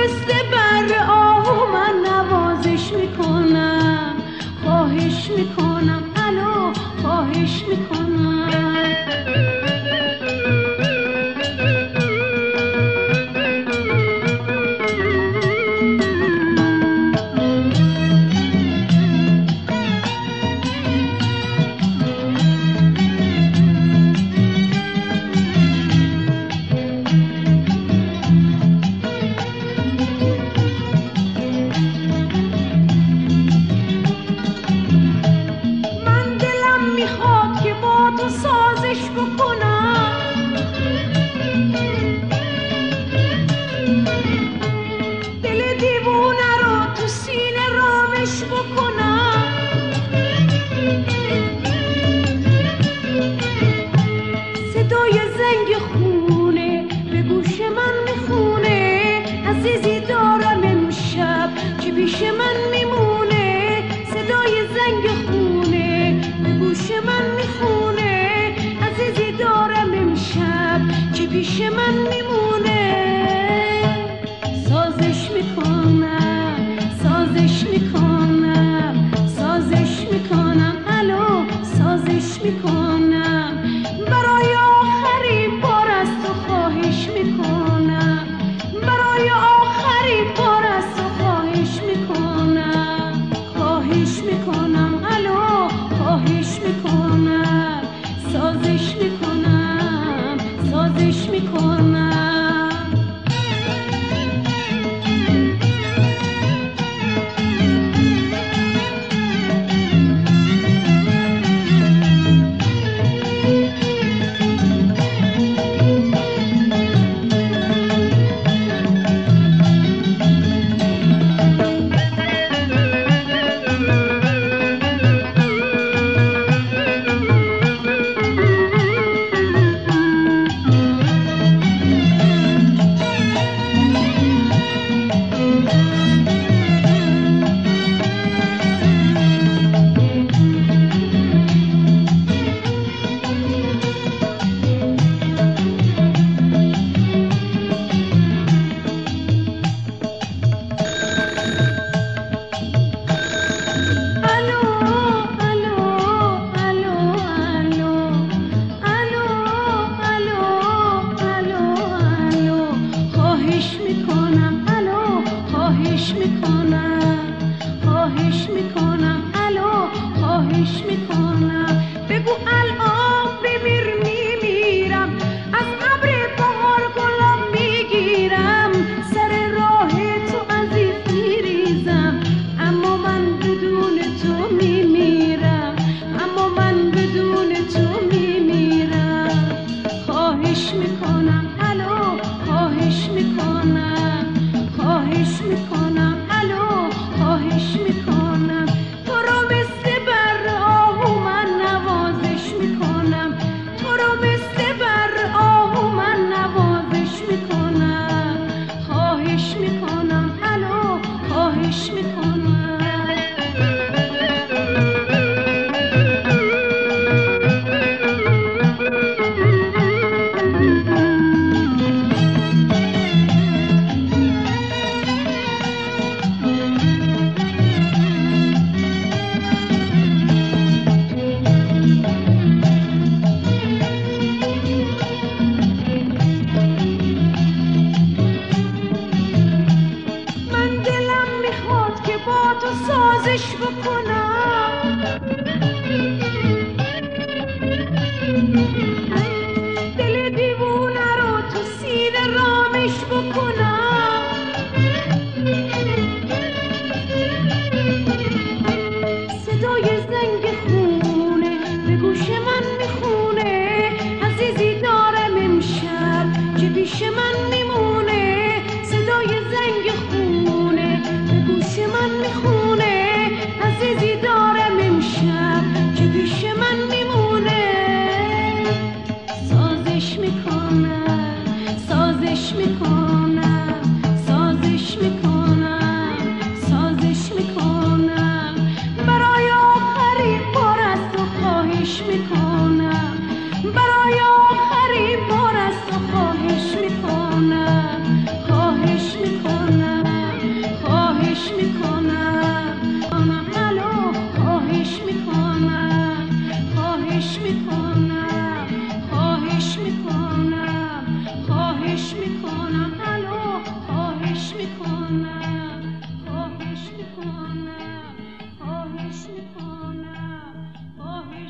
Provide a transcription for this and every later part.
مثل بر آهو من نوازش میکنم، خواهش میکنم الو خواهش میکنم. پیش من میمونه، صدای زنگ خونه به گوش من میخونه، عزیزی دارم امشب که پیش من میمونه. سازش میکنم سازش میکنم سازش میکنم الو سازش میکنم، برای آخرین بار از تو خواهش میکنم، برای آخرین بار از تو خواهش میکنم، خواهش میکنم الو خواهش میکنم، سازش میکنم سازش میکنم. خواهش میکنم الو خواهش میکنم، بگو الان بمیر میمیرم، از ابر بهار گلم میگیرم، سر راه تو عزیز میریزم، اما من بدون تو میمیرم، اما من بدون تو میمیرم. خواهش میکنم الو خواهش میکنم خواهش میکنم الو خواهش میکنم، تو رو مثل بر آهو من نوازش میکنم، تو رو مثل بر آهو من نوازش میکنم، خواهش میکنم الو خواهش میکنم. سازش بکنم، دل دیوونه رو تو سینه رامش بکنم، صدای زنگ خونه به گوش من میخونه، عزیزی دارم امشب که پیش من میمونه، صدای زنگ خونه به گوش من میخونه، عزیزی دارم امشب که پیش من میمونه. سازش میکنم سازش میکنم سازش میکنم سازش میکنم، برای آخرین بار از تو خواهش میکنم، برای آخرین بار از تو خواهش میکنم، خواهش میکنم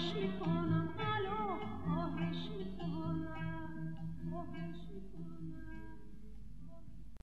خواهش میکنم الو خواهش میکنم